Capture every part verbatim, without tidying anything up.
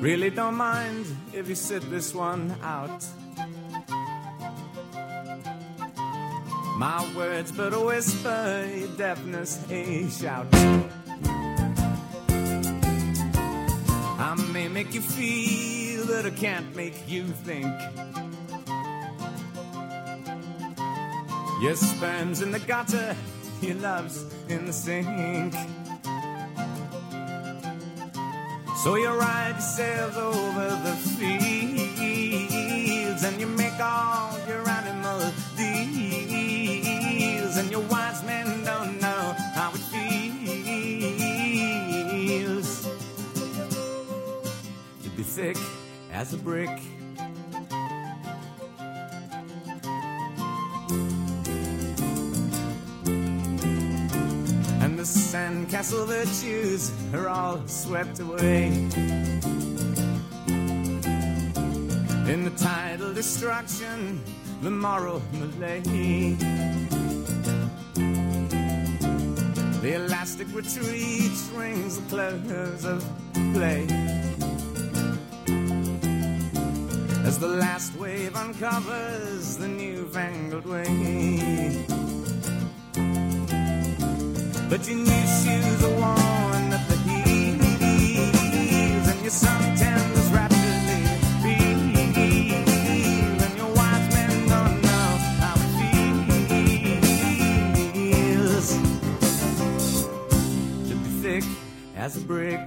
Really don't mind if you sit this one out. My words but a whisper, your deafness a shout. I may make you feel that I can't make you think. Your sperm's in the gutter, your love's in the sink. So you ride your sails over the fields, and you make all your animal deals, and your wise men don't know how it feels to be thick as a brick. And the sandcastle virtues are all swept away in the tidal destruction, the moral malaise. The elastic retreat rings the close of play as the last wave uncovers the newfangled way. But your new shoes are worn at the heels, and your suntan is rapidly peeled, and your wise men don't know how it feels to be thick as a brick.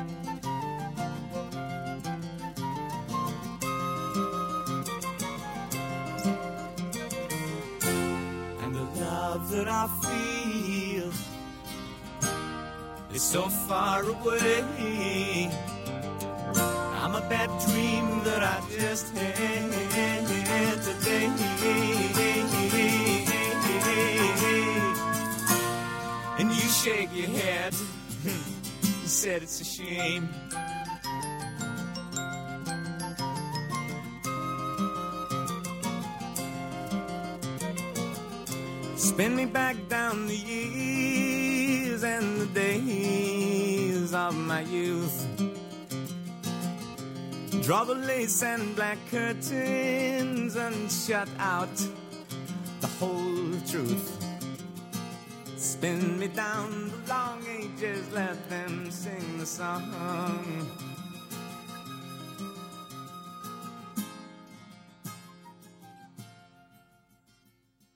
And the love that I feel is so far away. I'm a bad dream that I just had today. And you shake your head, you said it's a shame. Spin me back down the years and the days of my youth. Draw the lace and black curtains and shut out the whole truth. Spin me down the long ages, let them sing the song.